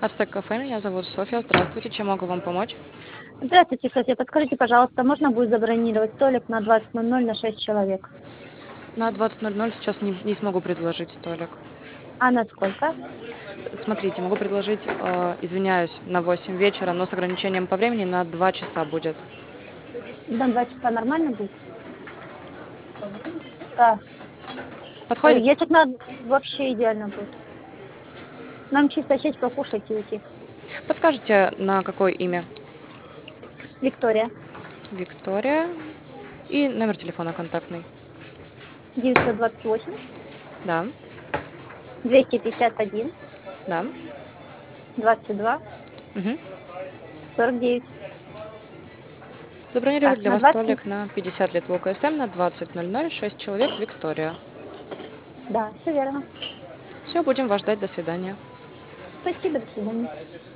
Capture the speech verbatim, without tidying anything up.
Ацтек кафе, меня зовут Софья. Здравствуйте, чем могу вам помочь? Здравствуйте, Софья. Подскажите, пожалуйста, можно будет забронировать столик на двадцать ноль ноль на шесть человек? На двадцать ноль ноль сейчас не, не смогу предложить столик. А на сколько? Смотрите, могу предложить, э, извиняюсь, на восемь вечера, но с ограничением по времени на два часа будет. На два часа нормально будет? Да. Ой, Подходит? если надо, вообще идеально будет. Нам чисто сесть, покушать и уйти. Подскажите, на какое имя? Виктория. Виктория. И номер телефона контактный. девятьсот двадцать восемь Да, двести пятьдесят один да. двадцать два Угу. сорок девять. Забронировать Так, для на вас двадцать. столик на пятьдесят лет в УКСМ на двадцать ноль ноль, шесть человек, Виктория. Да, все верно. Все, будем вас ждать. До свидания. Спасибо, до свидания.